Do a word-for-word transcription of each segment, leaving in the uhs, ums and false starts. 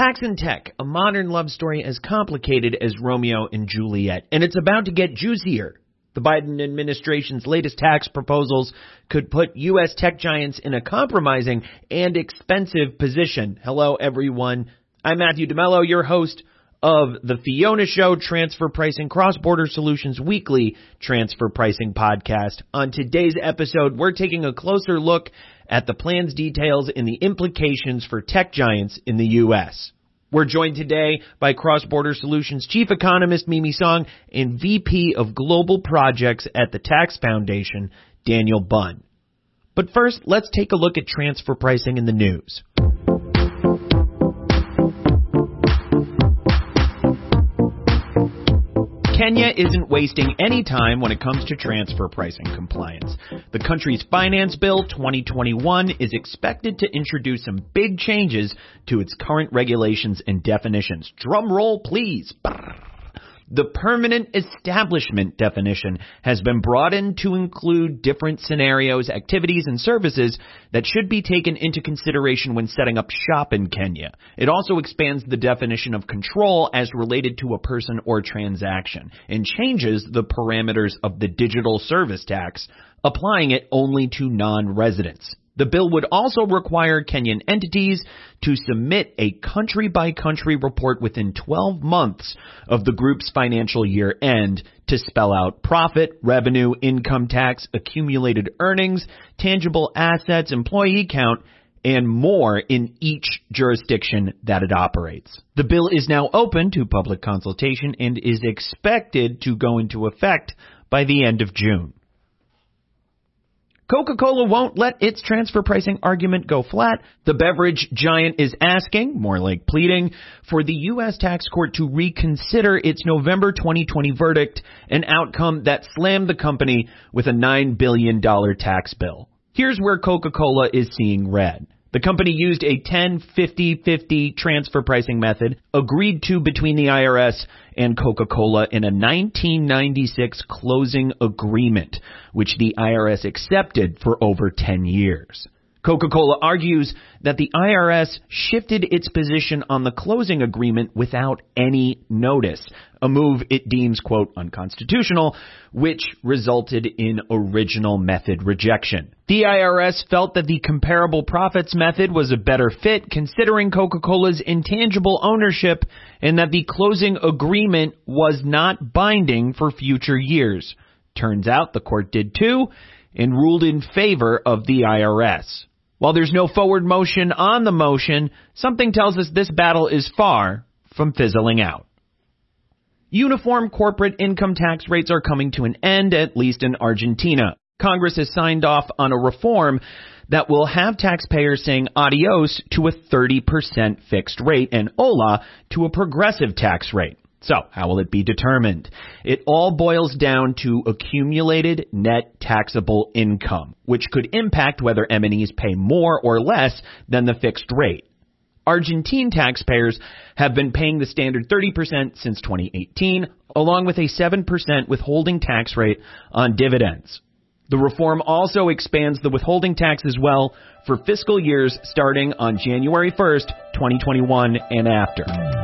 Tax and tech, a modern love story as complicated as Romeo and Juliet, and it's about to get juicier. The Biden administration's latest tax proposals could put U S tech giants in a compromising and expensive position. Hello, everyone. I'm Matthew DeMello, your host of The Fiona Show, Transfer Pricing Cross-Border Solutions Weekly Transfer Pricing Podcast. On today's episode, we're taking a closer look at the plan's details and the implications for tech giants in the U S. We're joined today by Cross-Border Solutions Chief Economist Mimi Song and V P of Global Projects at the Tax Foundation, Daniel Bunn. But first, let's take a look at transfer pricing in the news. Kenya isn't wasting any time when it comes to transfer pricing compliance. The country's Finance Bill twenty twenty-one is expected to introduce some big changes to its current regulations and definitions. Drum roll, please. The permanent establishment definition has been broadened to include different scenarios, activities, and services that should be taken into consideration when setting up shop in Kenya. It also expands the definition of control as related to a person or transaction and changes the parameters of the digital service tax, applying it only to non-residents. The bill would also require Kenyan entities to submit a country-by-country report within twelve months of the group's financial year end to spell out profit, revenue, income tax, accumulated earnings, tangible assets, employee count, and more in each jurisdiction that it operates. The bill is now open to public consultation and is expected to go into effect by the end of June. Coca-Cola won't let its transfer pricing argument go flat. The beverage giant is asking, more like pleading, for the U S tax court to reconsider its November twenty twenty verdict, an outcome that slammed the company with a nine billion dollars tax bill. Here's where Coca-Cola is seeing red. The company used a ten fifty fifty transfer pricing method agreed to between the I R S and Coca-Cola in a nineteen ninety-six closing agreement, which the I R S accepted for over ten years. Coca-Cola argues that the I R S shifted its position on the closing agreement without any notice, a move it deems, quote, unconstitutional, which resulted in original method rejection. The I R S felt that the comparable profits method was a better fit considering Coca-Cola's intangible ownership and that the closing agreement was not binding for future years. Turns out the court did too and ruled in favor of the I R S. While there's no forward motion on the motion, something tells us this battle is far from fizzling out. Uniform corporate income tax rates are coming to an end, at least in Argentina. Congress has signed off on a reform that will have taxpayers saying adios to a thirty percent fixed rate and hola to a progressive tax rate. So, how will it be determined? It all boils down to accumulated net taxable income, which could impact whether M and Es pay more or less than the fixed rate. Argentine taxpayers have been paying the standard thirty percent since twenty eighteen, along with a seven percent withholding tax rate on dividends. The reform also expands the withholding tax as well for fiscal years starting on January first, twenty twenty-one and after.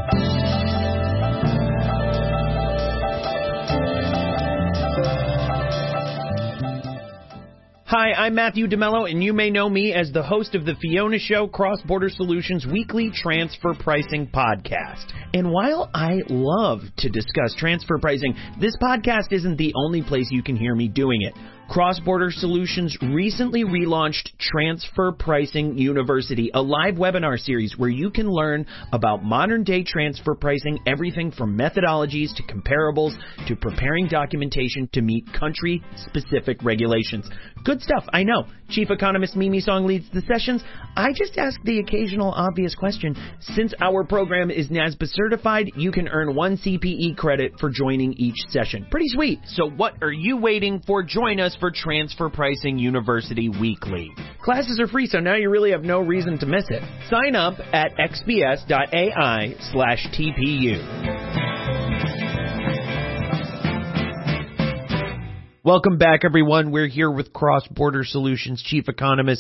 Hi, I'm Matthew DeMello, and you may know me as the host of the Fiona Show Cross-Border Solutions Weekly Transfer Pricing Podcast. And while I love to discuss transfer pricing, this podcast isn't the only place you can hear me doing it. Cross-Border Solutions recently relaunched Transfer Pricing University, a live webinar series where you can learn about modern-day transfer pricing, everything from methodologies to comparables to preparing documentation to meet country-specific regulations. Good stuff, I know. Chief Economist Mimi Song leads the sessions. I just ask the occasional obvious question. Since our program is NASBA certified, you can earn one C P E credit for joining each session. Pretty sweet. So what are you waiting for? Join us for Transfer Pricing University Weekly. Classes are free, so now you really have no reason to miss it. Sign up at xbs.ai slash TPU. Welcome back, everyone. We're here with Cross-Border Solutions Chief Economist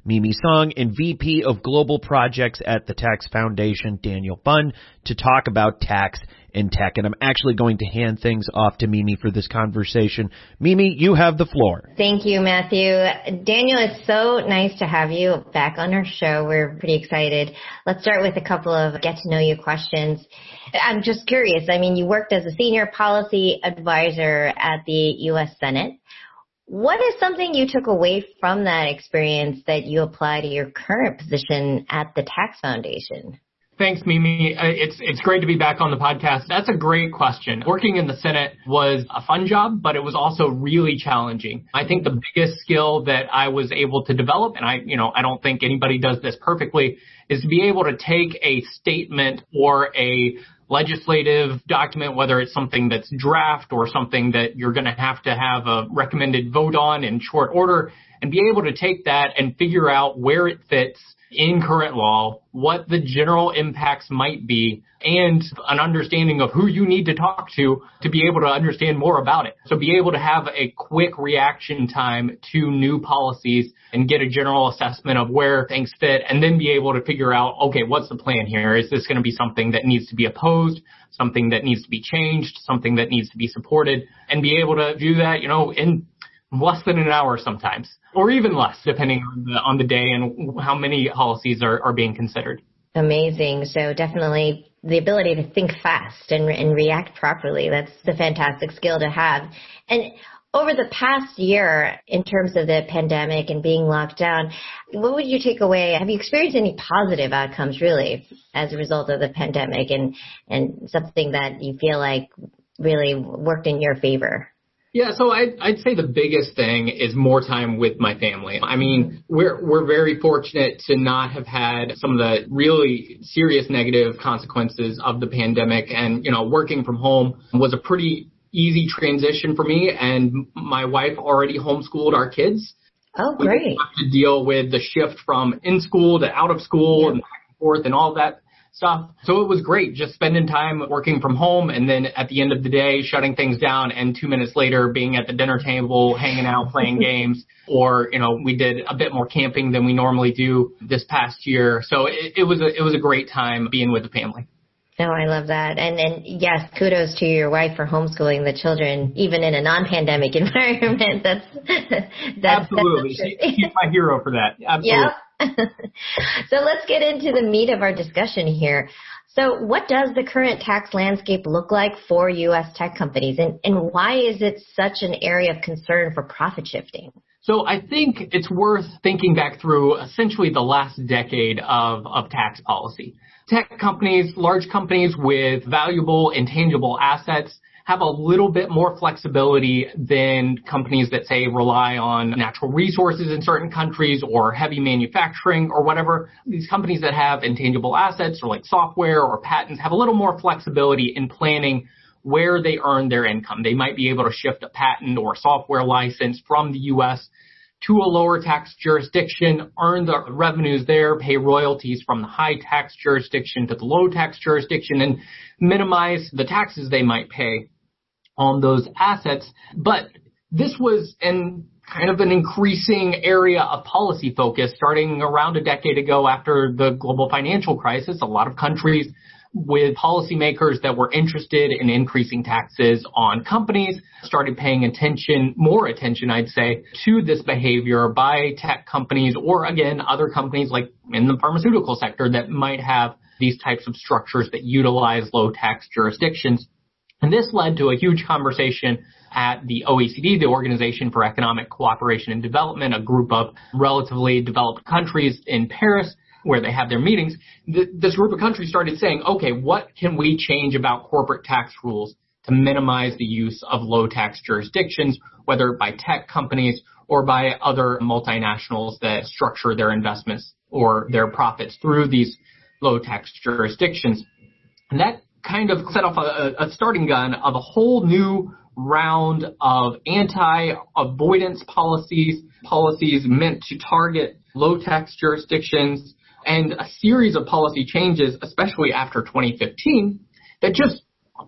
Mimi Song, and V P of Global Projects at the Tax Foundation, Daniel Bunn, to talk about tax and tech. And I'm actually going to hand things off to Mimi for this conversation. Mimi, you have the floor. Thank you, Matthew. Daniel, it's so nice to have you back on our show. We're pretty excited. Let's start with a couple of get-to-know-you questions. I'm just curious. I mean, you worked as a senior policy advisor at the U S Senate. What is something you took away from that experience that you apply to your current position at the Tax Foundation? Thanks, Mimi. It's it's great to be back on the podcast. That's a great question. Working in the Senate was a fun job, but it was also really challenging. I think the biggest skill that I was able to develop, and I, you know, I don't think anybody does this perfectly, is to be able to take a statement or a legislative document, whether it's something that's draft or something that you're going to have to have a recommended vote on in short order, and be able to take that and figure out where it fits in current law, what the general impacts might be, and an understanding of who you need to talk to to be able to understand more about it. So be able to have a quick reaction time to new policies and get a general assessment of where things fit, and then be able to figure out, okay, what's the plan here? Is this going to be something that needs to be opposed, something that needs to be changed, something that needs to be supported, and be able to do that, you know, in less than an hour sometimes, or even less, depending on the, on the day and how many policies are, are being considered. Amazing. So definitely the ability to think fast and, and react properly. That's the fantastic skill to have. And over the past year, in terms of the pandemic and being locked down, what would you take away? Have you experienced any positive outcomes, really, as a result of the pandemic, and, and something that you feel like really worked in your favor? Yeah, so I'd, I'd say the biggest thing is more time with my family. I mean, we're we're very fortunate to not have had some of the really serious negative consequences of the pandemic. And, you know, working from home was a pretty easy transition for me. And my wife already homeschooled our kids. Oh, great. We didn't have to deal with the shift from in school to out of school, yeah, and back and forth and all that stuff. So it was great just spending time working from home, and then at the end of the day, shutting things down, and two minutes later being at the dinner table, hanging out, playing games, or, you know, we did a bit more camping than we normally do this past year. So it, it was a, it was a great time being with the family. Oh, I love that. And and yes, kudos to your wife for homeschooling the children, even in a non-pandemic environment. That's, that's absolutely. That's she, she's my hero for that. Absolutely. Yep. So let's get into the meat of our discussion here. So what does the current tax landscape look like for U S tech companies, and, and why is it such an area of concern for profit shifting? So I think it's worth thinking back through essentially the last decade of, of tax policy. Tech companies, large companies with valuable intangible assets, have a little bit more flexibility than companies that, say, rely on natural resources in certain countries or heavy manufacturing or whatever. These companies that have intangible assets or like software or patents have a little more flexibility in planning where they earn their income. They might be able to shift a patent or a software license from the U S to a lower tax jurisdiction, earn the revenues there, pay royalties from the high tax jurisdiction to the low tax jurisdiction, and minimize the taxes they might pay on those assets. But this was an kind of an increasing area of policy focus starting around a decade ago after the global financial crisis. A lot of countries with policymakers that were interested in increasing taxes on companies started paying attention, more attention, I'd say, to this behavior by tech companies or, again, other companies like in the pharmaceutical sector that might have these types of structures that utilize low tax jurisdictions. And this led to a huge conversation at the O E C D, the Organization for Economic Cooperation and Development, a group of relatively developed countries in Paris where they have their meetings. Th- this group of countries started saying, okay, what can we change about corporate tax rules to minimize the use of low tax jurisdictions, whether by tech companies or by other multinationals that structure their investments or their profits through these low tax jurisdictions. And that kind of set off a, a starting gun of a whole new round of anti-avoidance policies, policies meant to target low tax jurisdictions, and a series of policy changes, especially after twenty fifteen, that just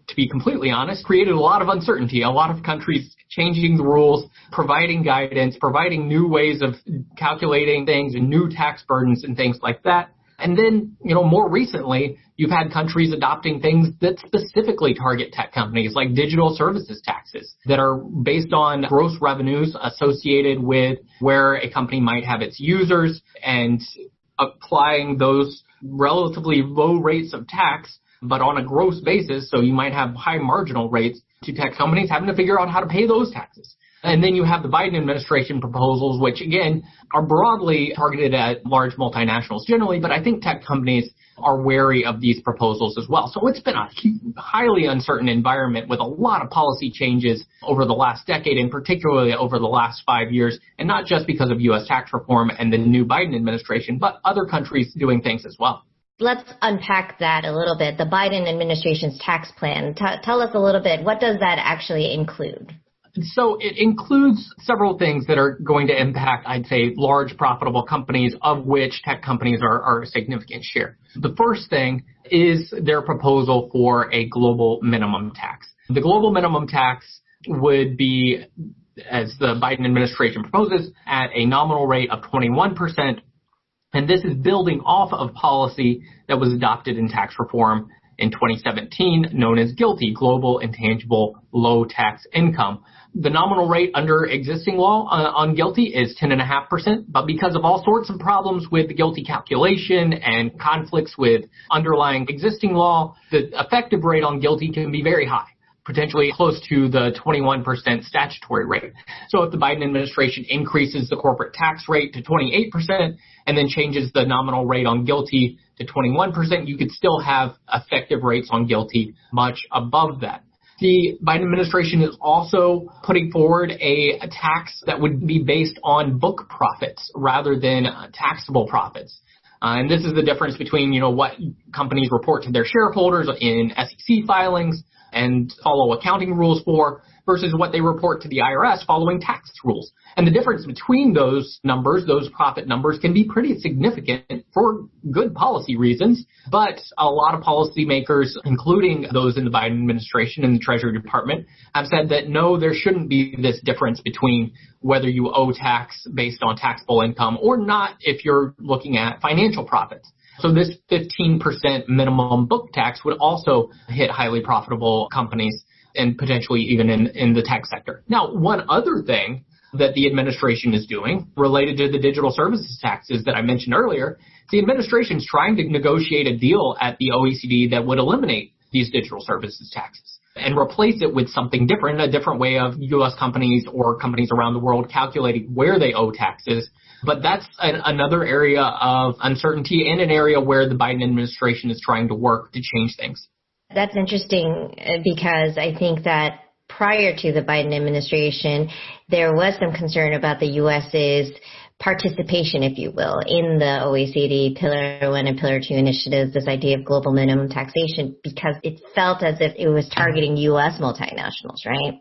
to be completely honest, created a lot of uncertainty. A lot of countries changing the rules, providing guidance, providing new ways of calculating things and new tax burdens and things like that. And then, you know, more recently, you've had countries adopting things that specifically target tech companies, like digital services taxes that are based on gross revenues associated with where a company might have its users, and applying those relatively low rates of tax, but on a gross basis. So you might have high marginal rates to tech companies having to figure out how to pay those taxes. And then you have the Biden administration proposals, which, again, are broadly targeted at large multinationals generally, but I think tech companies are wary of these proposals as well. So it's been a highly uncertain environment with a lot of policy changes over the last decade, and particularly over the last five years, and not just because of U S tax reform and the new Biden administration, but other countries doing things as well. Let's unpack that a little bit. The Biden administration's tax plan. T- tell us a little bit. What does that actually include? So it includes several things that are going to impact, I'd say, large profitable companies, of which tech companies are, are a significant share. The first thing is their proposal for a global minimum tax. The global minimum tax would be, as the Biden administration proposes, at a nominal rate of twenty-one percent. And this is building off of policy that was adopted in tax reform in twenty seventeen, known as GILTI, Global Intangible Low Tax Income. The nominal rate under existing law uh, on GILTI is ten point five percent, but because of all sorts of problems with the GILTI calculation and conflicts with underlying existing law, the effective rate on GILTI can be very high, potentially close to the twenty-one percent statutory rate. So if the Biden administration increases the corporate tax rate to twenty-eight percent and then changes the nominal rate on GILTI to twenty-one percent, you could still have effective rates on GILTI much above that. The Biden administration is also putting forward a, a tax that would be based on book profits rather than uh, taxable profits. Uh, and this is the difference between, you know, what companies report to their shareholders in S E C filings and follow accounting rules for versus what they report to the I R S following tax rules. And the difference between those numbers, those profit numbers, can be pretty significant for good policy reasons. But a lot of policymakers, including those in the Biden administration and the Treasury Department, have said that no, there shouldn't be this difference between whether you owe tax based on taxable income or not if you're looking at financial profits. So this fifteen percent minimum book tax would also hit highly profitable companies and potentially even in, in the tech sector. Now, one other thing that the administration is doing related to the digital services taxes that I mentioned earlier, the administration is trying to negotiate a deal at the O E C D that would eliminate these digital services taxes and replace it with something different, a different way of U S companies or companies around the world calculating where they owe taxes. But that's an, another area of uncertainty and an area where the Biden administration is trying to work to change things. That's interesting because I think that prior to the Biden administration, there was some concern about the U S's participation, if you will, in the O E C D Pillar one and Pillar two initiatives, this idea of global minimum taxation, because it felt as if it was targeting U S multinationals, right?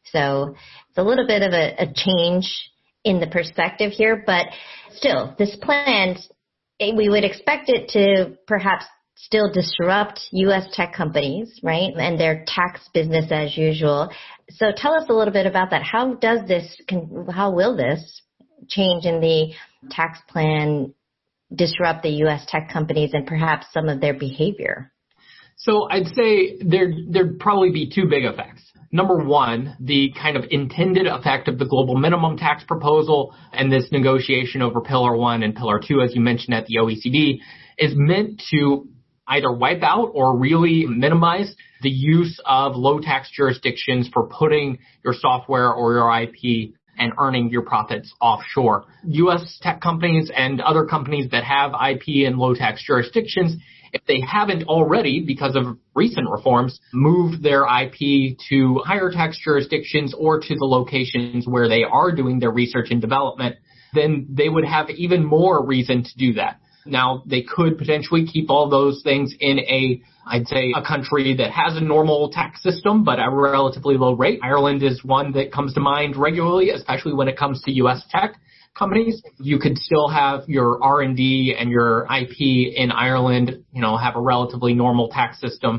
So it's a little bit of a, a change in the perspective here, but still, this plan, we would expect it to perhaps still disrupt U S tech companies, right, and their tax business as usual. So tell us a little bit about that. How does this, how will this change in the tax plan disrupt the U S tech companies and perhaps some of their behavior? So I'd say there, there'd probably be two big effects. Number one, the kind of intended effect of the global minimum tax proposal and this negotiation over Pillar one and Pillar two, as you mentioned at the O E C D, is meant to either wipe out or really minimize the use of low tax jurisdictions for putting your software or your I P and earning your profits offshore. U S tech companies and other companies that have I P in low tax jurisdictions, if they haven't already, because of recent reforms, moved their I P to higher tax jurisdictions or to the locations where they are doing their research and development, then they would have even more reason to do that. Now, they could potentially keep all those things in a, I'd say, a country that has a normal tax system, but at a relatively low rate. Ireland is one that comes to mind regularly, especially when it comes to U S tech companies. You could still have your R and D and your I P in Ireland, you know, have a relatively normal tax system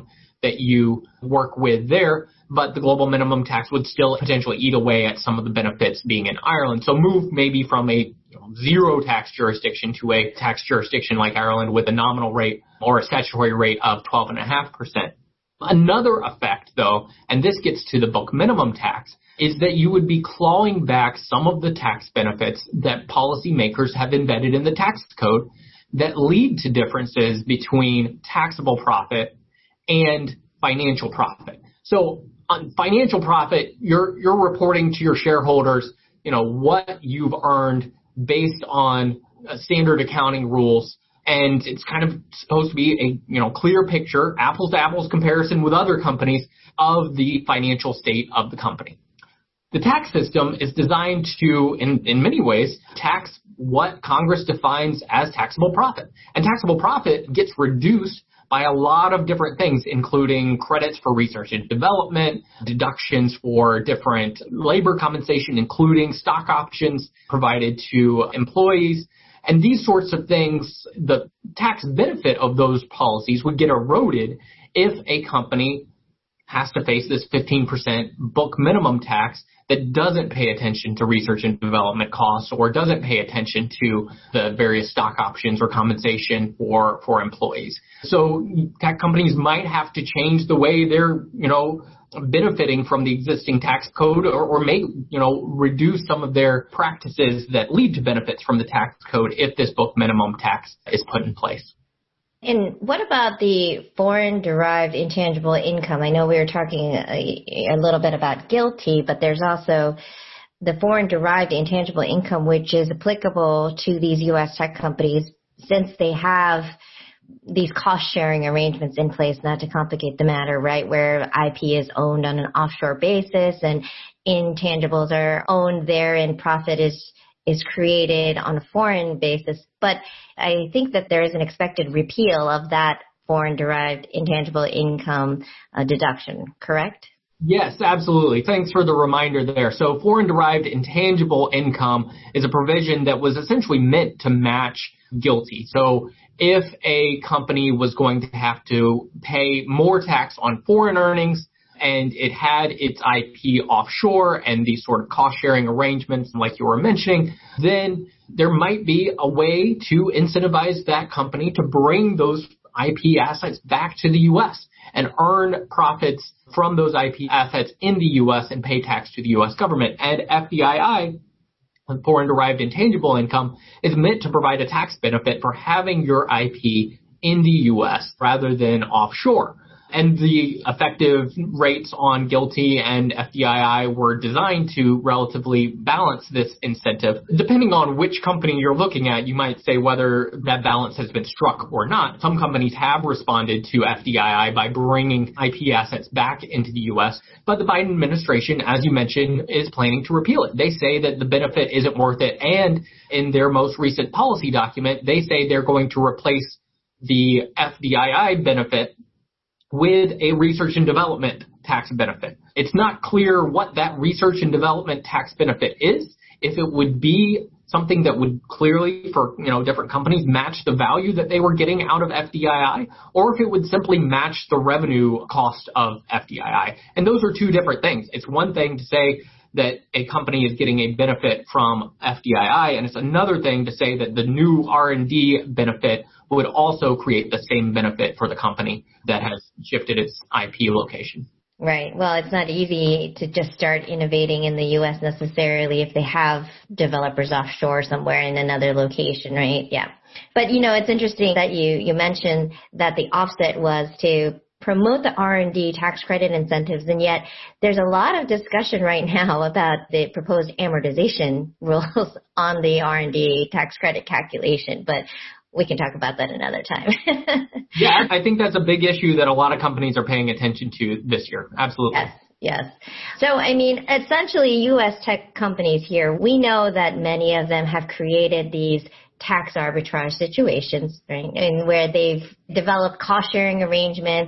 that you work with there, but the global minimum tax would still potentially eat away at some of the benefits being in Ireland. So move maybe from a you know, zero tax jurisdiction to a tax jurisdiction like Ireland with a nominal rate or a statutory rate of twelve point five percent. Another effect, though, and this gets to the book minimum tax, is that you would be clawing back some of the tax benefits that policymakers have embedded in the tax code that lead to differences between taxable profit and financial profit. So on financial profit, you're you're reporting to your shareholders, you know, what you've earned based on uh, standard accounting rules. And it's kind of supposed to be a, you know, clear picture, apples to apples comparison with other companies of the financial state of the company. The tax system is designed to, in, in many ways, tax what Congress defines as taxable profit. And taxable profit gets reduced by a lot of different things, including credits for research and development, deductions for different labor compensation, including stock options provided to employees. And these sorts of things, the tax benefit of those policies would get eroded if a company has to face this fifteen percent book minimum tax that doesn't pay attention to research and development costs or doesn't pay attention to the various stock options or compensation for, for employees. So tech companies might have to change the way they're, you know, benefiting from the existing tax code or, or may, you know, reduce some of their practices that lead to benefits from the tax code if this book minimum tax is put in place. And what about the foreign-derived intangible income? I know we were talking a, a little bit about GILTI, but there's also the foreign-derived intangible income, which is applicable to these U S tech companies since they have these cost-sharing arrangements in place, not to complicate the matter, right, where I P is owned on an offshore basis and intangibles are owned there and profit is is created on a foreign basis. But I think that there is an expected repeal of that foreign-derived intangible income uh, deduction, correct? Yes, absolutely. Thanks for the reminder there. So foreign-derived intangible income is a provision that was essentially meant to match GILTI. So if a company was going to have to pay more tax on foreign earnings and it had its I P offshore and these sort of cost-sharing arrangements like you were mentioning, then there might be a way to incentivize that company to bring those I P assets back to the U S and earn profits from those I P assets in the U S and pay tax to the U S government. And F D I I, foreign-derived intangible income, is meant to provide a tax benefit for having your I P in the U S rather than offshore. And the effective rates on GILTI and F D I I were designed to relatively balance this incentive. Depending on which company you're looking at, you might say whether that balance has been struck or not. Some companies have responded to F D I I by bringing I P assets back into the U S, but the Biden administration, as you mentioned, is planning to repeal it. They say that the benefit isn't worth it, and in their most recent policy document, they say they're going to replace the F D I I benefit with a research and development tax benefit. It's not clear what that research and development tax benefit is, if it would be something that would clearly, for you know different companies, match the value that they were getting out of F D I I, or if it would simply match the revenue cost of F D I I. And those are two different things. It's one thing to say that a company is getting a benefit from F D I I, and it's another thing to say that the new R and D benefit would also create the same benefit for the company that has shifted its I P location. Right. Well, it's not easy to just start innovating in the U S necessarily if they have developers offshore somewhere in another location, right? Yeah. But, you know, it's interesting that you, you mentioned that the offset was to promote the R and D tax credit incentives, and yet there's a lot of discussion right now about the proposed amortization rules on the R and D tax credit calculation, but we can talk about that another time. Yeah, I think that's a big issue that a lot of companies are paying attention to this year. Absolutely. Yes. Yes. So, I mean, essentially U S tech companies here, we know that many of them have created these tax arbitrage situations, right, and where they've developed cost-sharing arrangements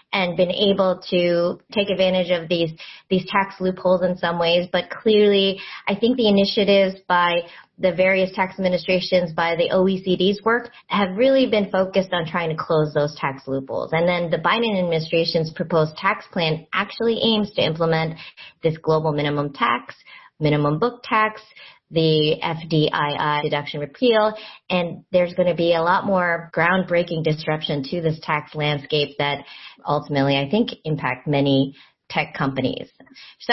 and been able to take advantage of these these tax loopholes in some ways. But clearly, I think the initiatives by the various tax administrations, by the O E C D's work, have really been focused on trying to close those tax loopholes. And then the Biden administration's proposed tax plan actually aims to implement this global minimum tax, minimum book tax, the F D I I deduction repeal, and there's going to be a lot more groundbreaking disruption to this tax landscape that ultimately I think impact many tech companies. So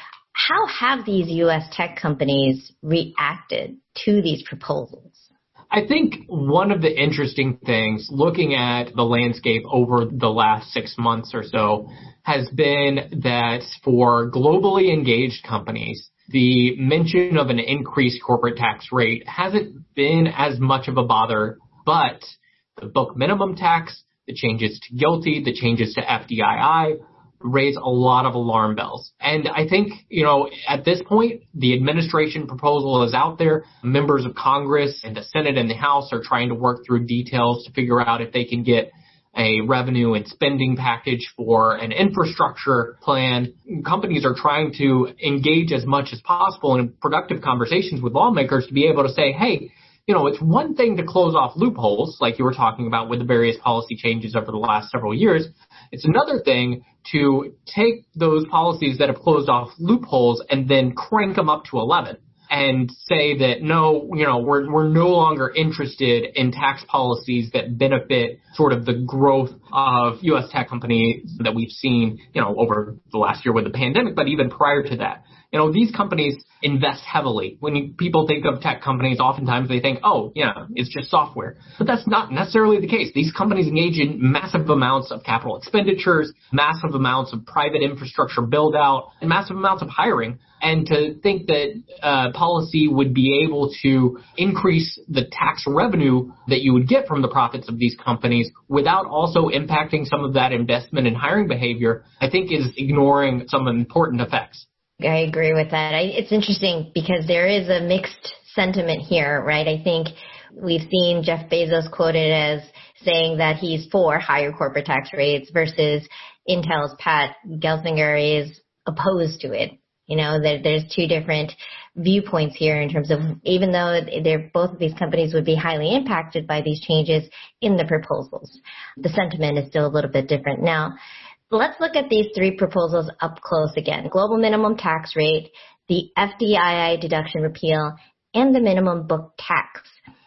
how have these U S tech companies reacted to these proposals? I think one of the interesting things looking at the landscape over the last six months or so has been that for globally engaged companies, the mention of an increased corporate tax rate hasn't been as much of a bother, but the book minimum tax, the changes to GILTI, the changes to F D I I raise a lot of alarm bells. And I think, you know, at this point, the administration proposal is out there. Members of Congress and the Senate and the House are trying to work through details to figure out if they can get a revenue and spending package for an infrastructure plan. Companies are trying to engage as much as possible in productive conversations with lawmakers to be able to say, hey, you know, it's one thing to close off loopholes, like you were talking about with the various policy changes over the last several years. It's another thing to take those policies that have closed off loopholes and then crank them up to eleven. And say that, no, you know, we're we're no longer interested in tax policies that benefit sort of the growth of U S tech companies that we've seen, you know, over the last year with the pandemic, but even prior to that. You know, these companies invest heavily. When you, people think of tech companies, oftentimes they think, oh, yeah, it's just software. But that's not necessarily the case. These companies engage in massive amounts of capital expenditures, massive amounts of private infrastructure build out, and massive amounts of hiring. And to think that uh, policy would be able to increase the tax revenue that you would get from the profits of these companies without also impacting some of that investment and hiring behavior, I think is ignoring some important effects. I agree with that. I, it's interesting because there is a mixed sentiment here, right? I think we've seen Jeff Bezos quoted as saying that he's for higher corporate tax rates versus Intel's Pat Gelsinger is opposed to it. You know, there, there's two different viewpoints here in terms of, even though they're, both of these companies would be highly impacted by these changes in the proposals, the sentiment is still a little bit different. Now, let's look at these three proposals up close again. Global minimum tax rate, the F D I I deduction repeal, and the minimum book tax.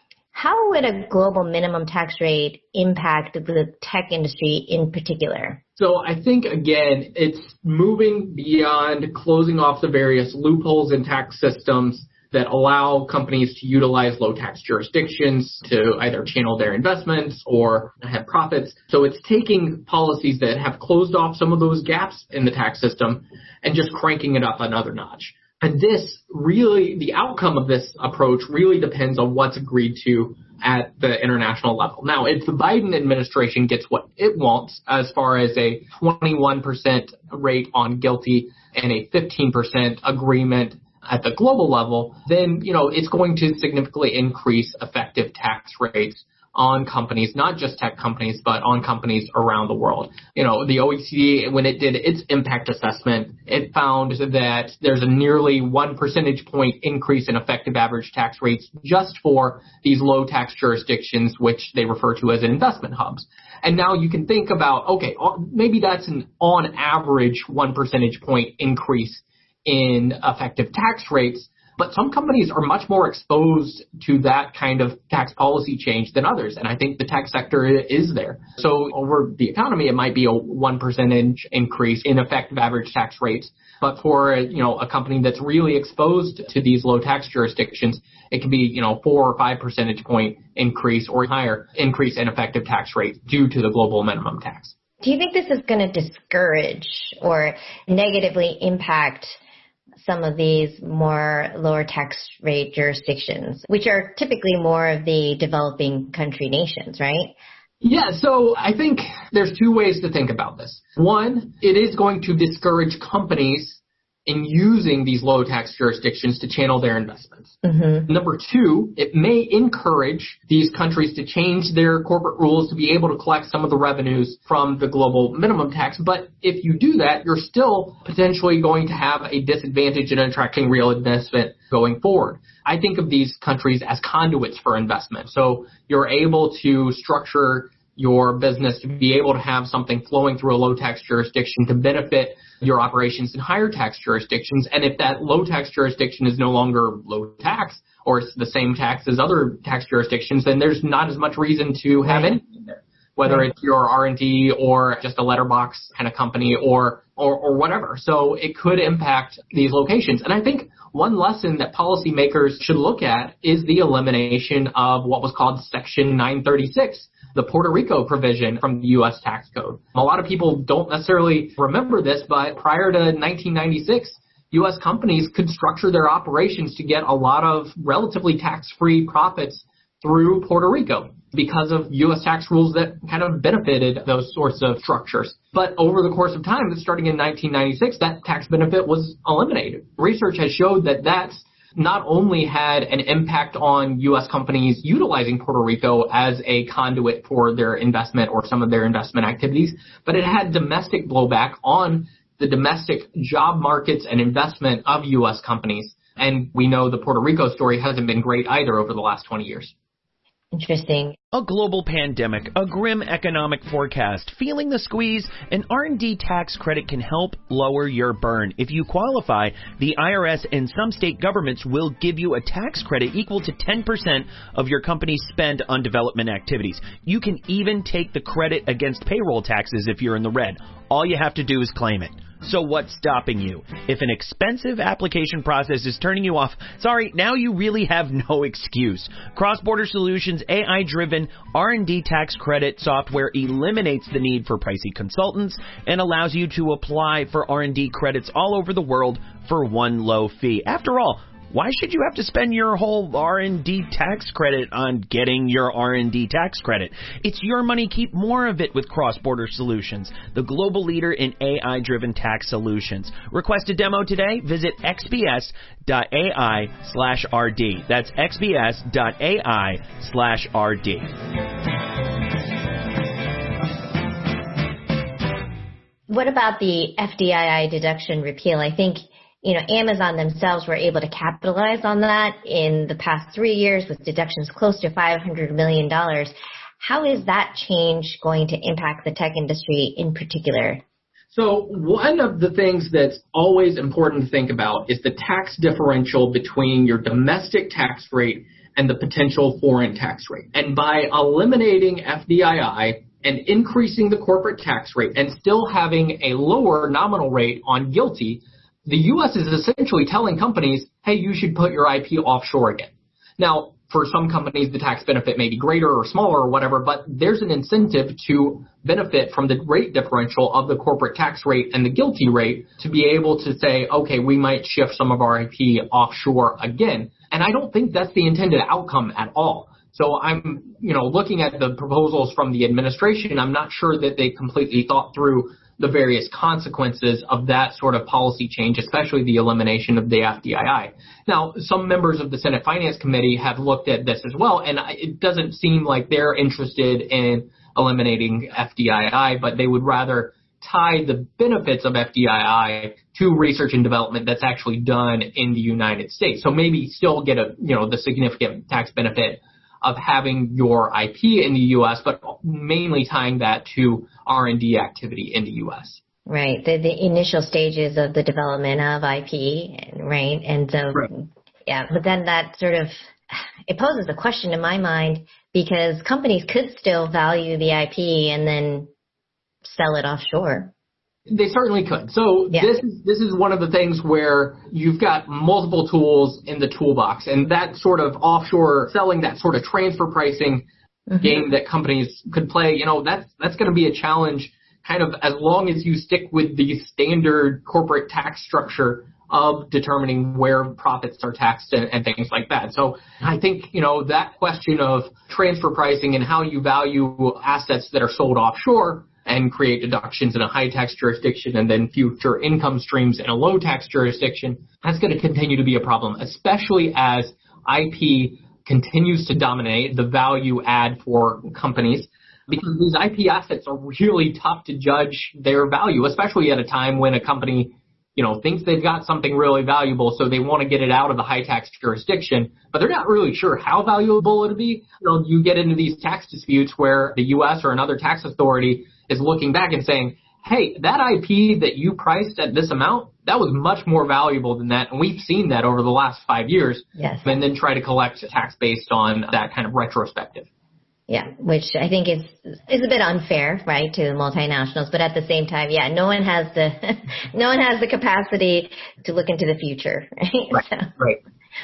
How would a global minimum tax rate impact the tech industry in particular? So I think, again, it's moving beyond closing off the various loopholes in tax systems that allow companies to utilize low tax jurisdictions to either channel their investments or have profits. So it's taking policies that have closed off some of those gaps in the tax system and just cranking it up another notch. And this really, the outcome of this approach really depends on what's agreed to at the international level. Now, if the Biden administration gets what it wants as far as a twenty-one percent rate on GILTI and a fifteen percent agreement at the global level, then, you know, it's going to significantly increase effective tax rates on companies, not just tech companies, but on companies around the world. You know, the O E C D, when it did its impact assessment, it found that there's a nearly one percentage point increase in effective average tax rates just for these low tax jurisdictions, which they refer to as investment hubs. And now you can think about, okay, maybe that's an on average one percentage point increase in effective tax rates. But some companies are much more exposed to that kind of tax policy change than others. And I think the tech sector is there. So over the economy, it might be a one percentage increase in effective average tax rates. But for, you know, a company that's really exposed to these low tax jurisdictions, it can be, you know, four or five percentage point increase or higher increase in effective tax rate due to the global minimum tax. Do you think this is going to discourage or negatively impact some of these more lower tax rate jurisdictions, which are typically more of the developing country nations, right? Yeah, so I think there's two ways to think about this. One, it is going to discourage companies in using these low tax jurisdictions to channel their investments. Mm-hmm. Number two, it may encourage these countries to change their corporate rules to be able to collect some of the revenues from the global minimum tax. But if you do that, you're still potentially going to have a disadvantage in attracting real investment going forward. I think of these countries as conduits for investment. So you're able to structure your business to be able to have something flowing through a low tax jurisdiction to benefit your operations in higher tax jurisdictions. And if that low tax jurisdiction is no longer low tax or it's the same tax as other tax jurisdictions, then there's not as much reason to have Right. anything there, whether Right. it's your R and D or just a letterbox kind of company or, or, or whatever. So it could impact these locations. And I think one lesson that policymakers should look at is the elimination of what was called Section nine thirty-six, the Puerto Rico provision from the U S tax code. A lot of people don't necessarily remember this, but prior to nineteen ninety-six, U S companies could structure their operations to get a lot of relatively tax-free profits through Puerto Rico because of U S tax rules that kind of benefited those sorts of structures. But over the course of time, starting in nineteen ninety-six, that tax benefit was eliminated. Research has showed that that's not only had an impact on U S companies utilizing Puerto Rico as a conduit for their investment or some of their investment activities, but it had domestic blowback on the domestic job markets and investment of U S companies. And we know the Puerto Rico story hasn't been great either over the last twenty years. Interesting. A global pandemic, a grim economic forecast, feeling the squeeze, an R and D tax credit can help lower your burn. If you qualify, the I R S and some state governments will give you a tax credit equal to ten percent of your company's spend on development activities. You can even take the credit against payroll taxes if you're in the red. All you have to do is claim it. So what's stopping you? If an expensive application process is turning you off, sorry, now you really have no excuse. Cross-Border Solutions' A I-driven R and D tax credit software eliminates the need for pricey consultants and allows you to apply for R and D credits all over the world for one low fee. After all, why should you have to spend your whole R and D tax credit on getting your R and D tax credit? It's your money. Keep more of it with Cross-Border Solutions, the global leader in A I-driven tax solutions. Request a demo today. Visit xbs.ai slash RD. That's xbs.ai slash RD. What about the F D I I deduction repeal? I think You know, Amazon themselves were able to capitalize on that in the past three years with deductions close to five hundred million dollars. How is that change going to impact the tech industry in particular? So one of the things that's always important to think about is the tax differential between your domestic tax rate and the potential foreign tax rate. And by eliminating F D I I and increasing the corporate tax rate and still having a lower nominal rate on GILTI, the U S is essentially telling companies, hey, you should put your I P offshore again. Now, for some companies, the tax benefit may be greater or smaller or whatever, but there's an incentive to benefit from the rate differential of the corporate tax rate and the GILTI rate to be able to say, okay, we might shift some of our I P offshore again. And I don't think that's the intended outcome at all. So I'm, you know, looking at the proposals from the administration, I'm not sure that they completely thought through the various consequences of that sort of policy change, especially the elimination of the F D I I. Now, some members of the Senate Finance Committee have looked at this as well, and it doesn't seem like they're interested in eliminating F D I I, but they would rather tie the benefits of F D I I to research and development that's actually done in the United States. So maybe still get a, you know, the significant tax benefit of having your I P in the U S, but mainly tying that to R and D activity in the U S. Right. The, the initial stages of the development of I P, right? And so, right. yeah, but then that sort of, it poses a question in my mind because companies could still value the I P and then sell it offshore. They certainly could. So yeah. this is this is one of the things where you've got multiple tools in the toolbox, and that sort of offshore selling, that sort of transfer pricing mm-hmm. game that companies could play, you know, that's that's going to be a challenge kind of as long as you stick with the standard corporate tax structure of determining where profits are taxed and, and things like that. So I think, you know, that question of transfer pricing and how you value assets that are sold offshore and create deductions in a high tax jurisdiction and then future income streams in a low tax jurisdiction, that's going to continue to be a problem, especially as I P continues to dominate the value add for companies, because these I P assets are really tough to judge their value, especially at a time when a company, you know, thinks they've got something really valuable, so they want to get it out of the high tax jurisdiction, but they're not really sure how valuable it'll be. You know, you get into these tax disputes where the U S or another tax authority is looking back and saying, hey, that I P that you priced at this amount, that was much more valuable than that. And we've seen that over the last five years. Yes. And then try to collect tax based on that kind of retrospective. Yeah, which I think is is a bit unfair, right, to the multinationals. But at the same time, yeah, no one has the no one has the capacity to look into the future, right? Right. So. Right.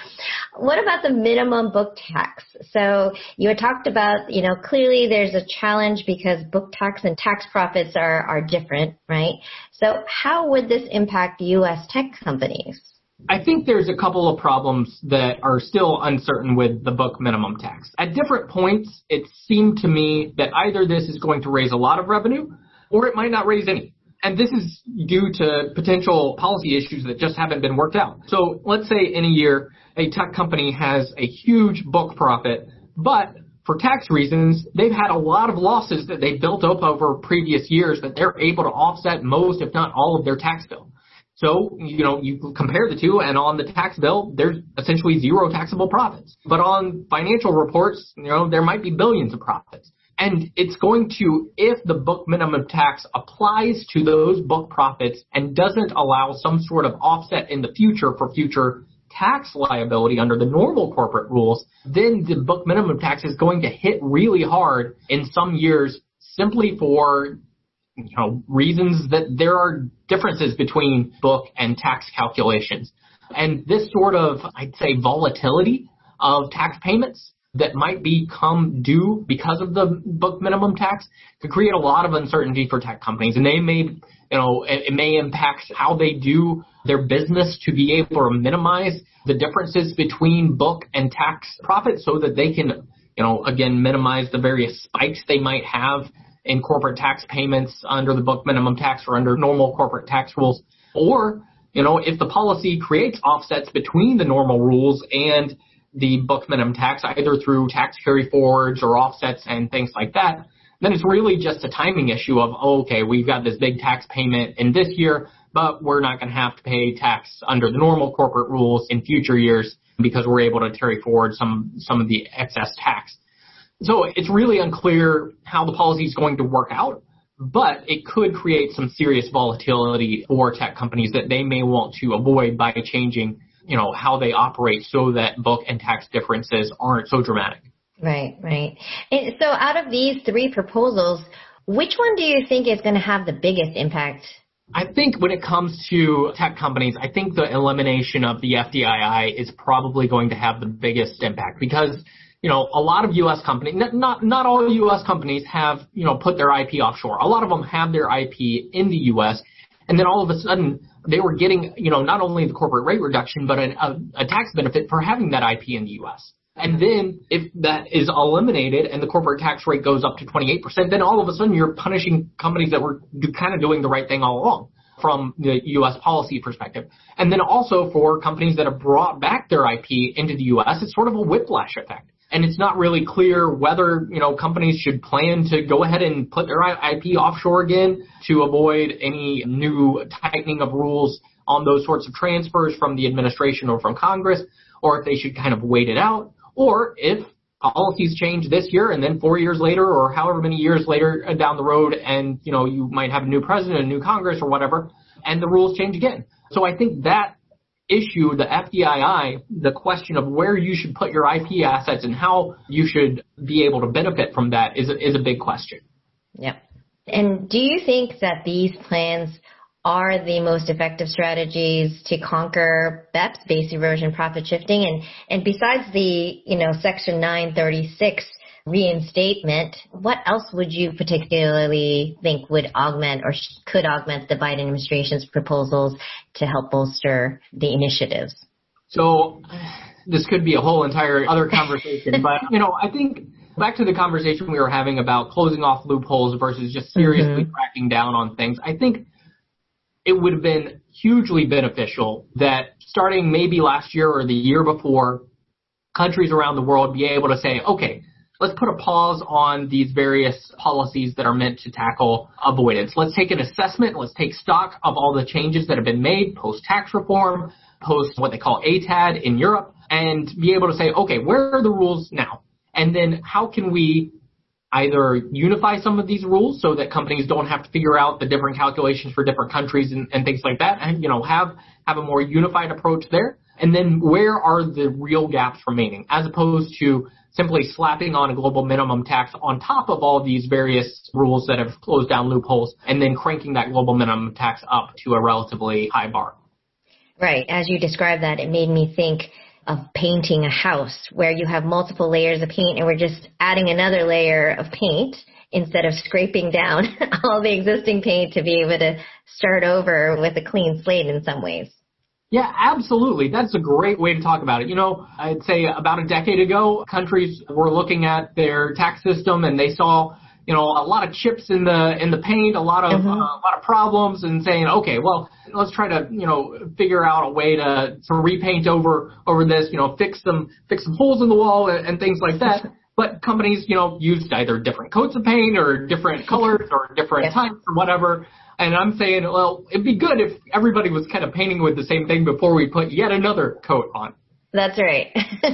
What about the minimum book tax? So you had talked about, you know, clearly there's a challenge because book tax and tax profits are, are different, right? So how would this impact U S tech companies? I think there's a couple of problems that are still uncertain with the book minimum tax. At different points, it seemed to me that either this is going to raise a lot of revenue or it might not raise any. And this is due to potential policy issues that just haven't been worked out. So let's say in a year, a tech company has a huge book profit, but for tax reasons, they've had a lot of losses that they built up over previous years that they're able to offset most, if not all, of their tax bill. So, you know, you compare the two, and on the tax bill, there's essentially zero taxable profits. But on financial reports, you know, there might be billions of profits. And it's going to, if the book minimum tax applies to those book profits and doesn't allow some sort of offset in the future for future tax liability under the normal corporate rules, then the book minimum tax is going to hit really hard in some years simply for, you know, reasons that there are differences between book and tax calculations. And this sort of, I'd say, volatility of tax payments that might become due because of the book minimum tax could create a lot of uncertainty for tech companies. And they may, you know, it, it may impact how they do their business to be able to minimize the differences between book and tax profits so that they can, you know, again, minimize the various spikes they might have in corporate tax payments under the book minimum tax or under normal corporate tax rules. Or, you know, if the policy creates offsets between the normal rules and the book minimum tax, either through tax carry forwards or offsets and things like that, then it's really just a timing issue of, oh, okay, we've got this big tax payment in this year, but we're not going to have to pay tax under the normal corporate rules in future years because we're able to carry forward some, some of the excess tax. So it's really unclear how the policy is going to work out, but it could create some serious volatility for tech companies that they may want to avoid by changing, you know, how they operate so that book and tax differences aren't so dramatic. Right, right. And so out of these three proposals, which one do you think is going to have the biggest impact? I think when it comes to tech companies, I think the elimination of the F D I I is probably going to have the biggest impact because, you know, a lot of U S companies, not not all U S companies have, you know, put their I P offshore. A lot of them have their I P in the U S, and then all of a sudden they were getting, you know, not only the corporate rate reduction, but an, a, a tax benefit for having that I P in the U S. And then if that is eliminated and the corporate tax rate goes up to twenty-eight percent, then all of a sudden you're punishing companies that were kind of doing the right thing all along from the U S policy perspective. And then also for companies that have brought back their I P into the U S, it's sort of a whiplash effect. And it's not really clear whether, you know, companies should plan to go ahead and put their I P offshore again to avoid any new tightening of rules on those sorts of transfers from the administration or from Congress, or if they should kind of wait it out, or if policies change this year and then four years later or however many years later down the road and, you know, you might have a new president, a new Congress or whatever, and the rules change again. So I think that issue, the F D I I, the question of where you should put your I P assets and how you should be able to benefit from that is a, is a big question. Yep. And do you think that these plans are the most effective strategies to conquer B E P S, base erosion profit shifting? And, and besides the, you know, Section nine thirty-six reinstatement, what else would you particularly think would augment or sh- could augment the Biden administration's proposals to help bolster the initiatives? So this could be a whole entire other conversation, but, you know, I think back to the conversation we were having about closing off loopholes versus just seriously mm-hmm. cracking down on things, I think it would have been hugely beneficial that starting maybe last year or the year before, countries around the world be able to say, okay, let's put a pause on these various policies that are meant to tackle avoidance. Let's take an assessment. Let's take stock of all the changes that have been made post-tax reform, post what they call A T A D in Europe, and be able to say, okay, where are the rules now? And then how can we either unify some of these rules so that companies don't have to figure out the different calculations for different countries and, and things like that, and, you know, have, have a more unified approach there? And then where are the real gaps remaining, as opposed to simply slapping on a global minimum tax on top of all these various rules that have closed down loopholes and then cranking that global minimum tax up to a relatively high bar. Right. As you described that, it made me think of painting a house where you have multiple layers of paint and we're just adding another layer of paint instead of scraping down all the existing paint to be able to start over with a clean slate in some ways. Yeah, absolutely. That's a great way to talk about it. You know, I'd say about a decade ago, countries were looking at their tax system and they saw, you know, a lot of chips in the in the paint, a lot of mm-hmm. uh, a lot of problems, and saying, okay, well, let's try to, you know, figure out a way to to repaint over over this, you know, fix some fix some holes in the wall and, and things like that. But companies, you know, used either different coats of paint or different colors or different yeah. types or whatever. And I'm saying, well, it'd be good if everybody was kind of painting with the same thing before we put yet another coat on. That's right.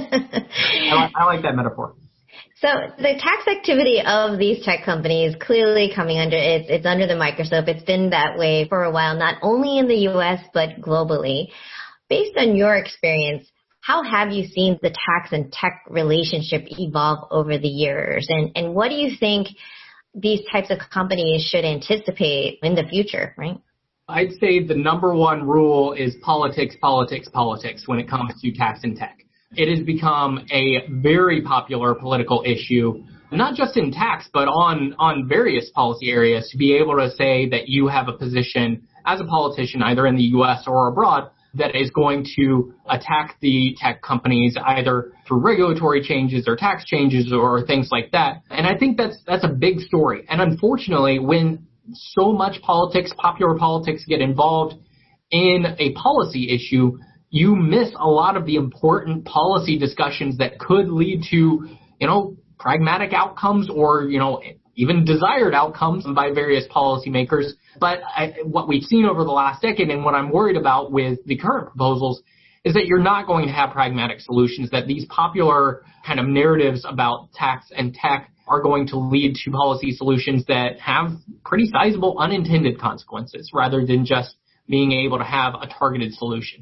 I, like, I like that metaphor. So the tax activity of these tech companies clearly coming under, it's, it's under the microscope. It's been that way for a while, not only in the U S, but globally. Based on your experience, how have you seen the tax and tech relationship evolve over the years? And, and what do you think these types of companies should anticipate in the future, right? I'd say the number one rule is politics, politics, politics when it comes to tax and tech. It has become a very popular political issue, not just in tax, but on, on various policy areas, to be able to say that you have a position as a politician, either in the U S or abroad, that is going to attack the tech companies either through regulatory changes or tax changes or things like that. And I think that's that's a big story. And unfortunately, when so much politics, popular politics, get involved in a policy issue, you miss a lot of the important policy discussions that could lead to, you know, pragmatic outcomes or, you know, even desired outcomes by various policymakers. But I, what we've seen over the last decade, and what I'm worried about with the current proposals, is that you're not going to have pragmatic solutions, that these popular kind of narratives about tax and tech are going to lead to policy solutions that have pretty sizable unintended consequences rather than just being able to have a targeted solution.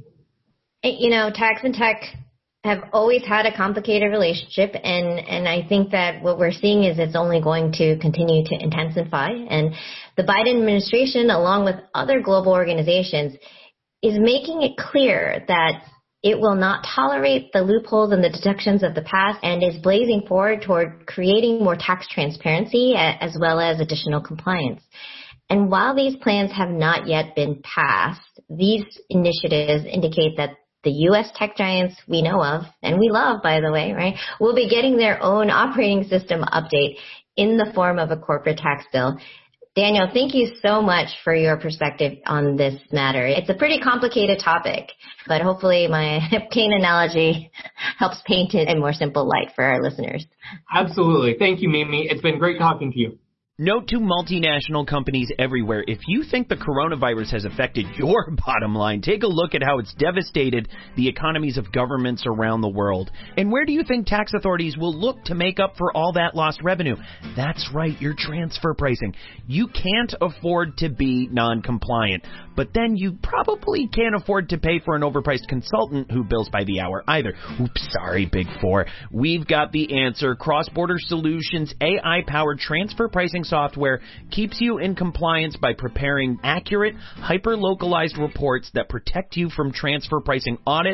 You know, tax and tech have always had a complicated relationship, and, and I think that what we're seeing is it's only going to continue to intensify. And the Biden administration, along with other global organizations, is making it clear that it will not tolerate the loopholes and the deductions of the past, and is blazing forward toward creating more tax transparency as well as additional compliance. And while these plans have not yet been passed, these initiatives indicate that the U S tech giants we know of, and we love, by the way, right, will be getting their own operating system update in the form of a corporate tax bill. Daniel, thank you so much for your perspective on this matter. It's a pretty complicated topic, but hopefully my paint analogy helps paint it in more simple light for our listeners. Absolutely. Thank you, Mimi. It's been great talking to you. Note to multinational companies everywhere, if you think the coronavirus has affected your bottom line, take a look at how it's devastated the economies of governments around the world. And where do you think tax authorities will look to make up for all that lost revenue? That's right, your transfer pricing. You can't afford to be non-compliant, but then you probably can't afford to pay for an overpriced consultant who bills by the hour either. Oops, sorry, Big Four. We've got the answer. Cross-Border Solutions A I-powered transfer pricing software keeps you in compliance by preparing accurate, hyper-localized reports that protect you from transfer pricing audits,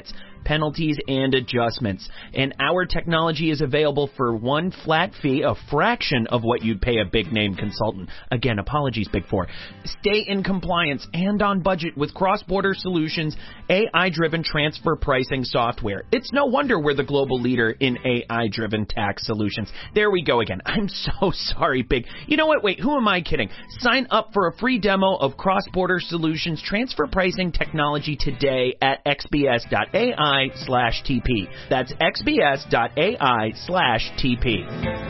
penalties, and adjustments. And our technology is available for one flat fee, a fraction of what you'd pay a big-name consultant. Again, apologies, Big Four. Stay in compliance and on budget with Cross-Border Solutions' A I-driven transfer pricing software. It's no wonder we're the global leader in A I-driven tax solutions. There we go again. I'm so sorry, Big. You know what? Wait, who am I kidding? Sign up for a free demo of Cross-Border Solutions transfer pricing technology today at xbs.ai slash TP. That's xbs.ai slash TP.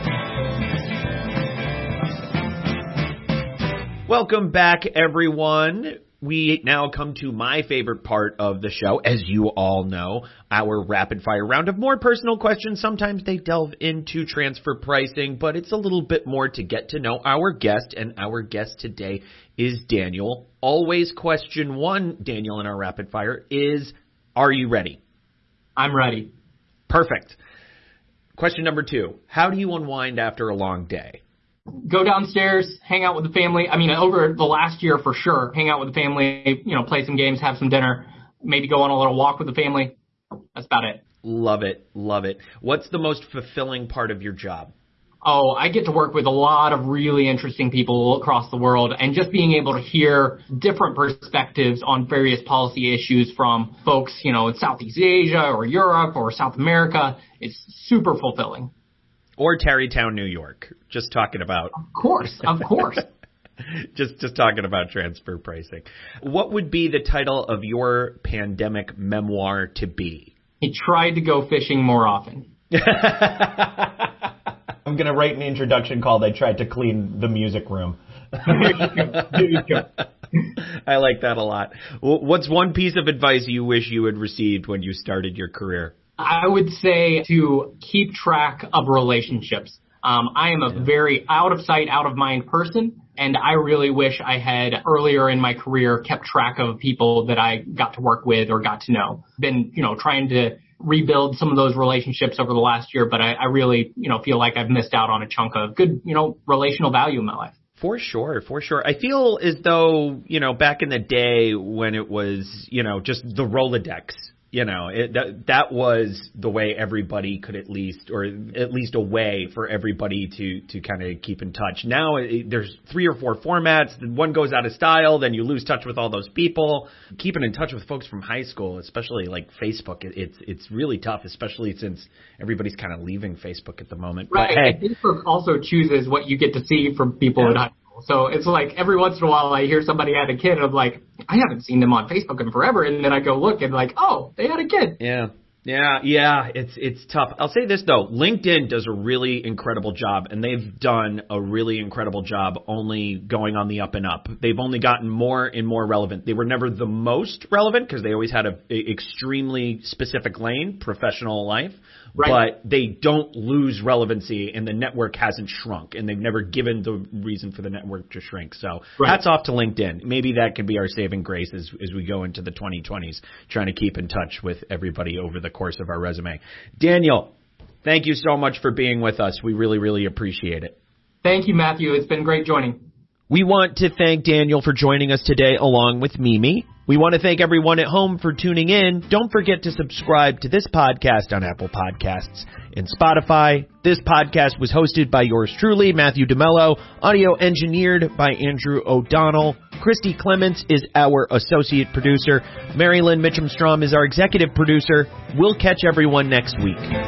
Welcome back, everyone. We now come to my favorite part of the show, as you all know, our rapid fire round of more personal questions. Sometimes they delve into transfer pricing, but it's a little bit more to get to know our guest, and our guest today is Daniel. Always question one, Daniel, in our rapid fire is, are you ready? I'm ready. Perfect. Question number two, how do you unwind after a long day? Go downstairs, hang out with the family. I mean, over the last year for sure, hang out with the family, you know, play some games, have some dinner, maybe go on a little walk with the family. That's about it. Love it. Love it. What's the most fulfilling part of your job? Oh, I get to work with a lot of really interesting people across the world, and just being able to hear different perspectives on various policy issues from folks, you know, in Southeast Asia or Europe or South America is super fulfilling. Or Tarrytown, New York. Just talking about. Of course, of course. just just talking about transfer pricing. What would be the title of your pandemic memoir to be? He tried to go fishing more often. I'm going to write an introduction called I Tried to Clean the Music Room. There you go. There you go. I like that a lot. What's one piece of advice you wish you had received when you started your career? I would say to keep track of relationships. Um, I am a yeah. very out of sight, out of mind person, and I really wish I had earlier in my career kept track of people that I got to work with or got to know. Been, you know, trying to rebuild some of those relationships over the last year, but I, I really, you know, feel like I've missed out on a chunk of good, you know, relational value in my life. For sure, for sure. I feel as though, you know, back in the day when it was, you know, just the Rolodex. You know, it, that that was the way everybody could at least, or at least a way for everybody to, to kind of keep in touch. Now it, there's three or four formats. One goes out of style, then you lose touch with all those people. Keeping in touch with folks from high school, especially like Facebook, it, it's it's really tough, especially since everybody's kind of leaving Facebook at the moment. Right. But, hey, Facebook also chooses what you get to see from people yeah. in high school. So it's like every once in a while I hear somebody had a kid and I'm like, I haven't seen them on Facebook in forever. And then I go look and like, oh, they had a kid. Yeah. Yeah. Yeah. It's, it's tough. I'll say this though. LinkedIn does a really incredible job, and they've done a really incredible job only going on the up and up. They've only gotten more and more relevant. They were never the most relevant because they always had a, a extremely specific lane, professional life. Right. But they don't lose relevancy, and the network hasn't shrunk, and they've never given the reason for the network to shrink. So right. hats off to LinkedIn. Maybe that could be our saving grace as, as we go into the twenty twenties, trying to keep in touch with everybody over the course of our resume. Daniel, thank you so much for being with us. We really, really appreciate it. Thank you, Matthew. It's been great joining. We want to thank Daniel for joining us today along with Mimi. We want to thank everyone at home for tuning in. Don't forget to subscribe to this podcast on Apple Podcasts and Spotify. This podcast was hosted by yours truly, Matthew DeMello, audio engineered by Andrew O'Donnell. Christy Clements is our associate producer. Marilyn Mitchum-Strom is our executive producer. We'll catch everyone next week.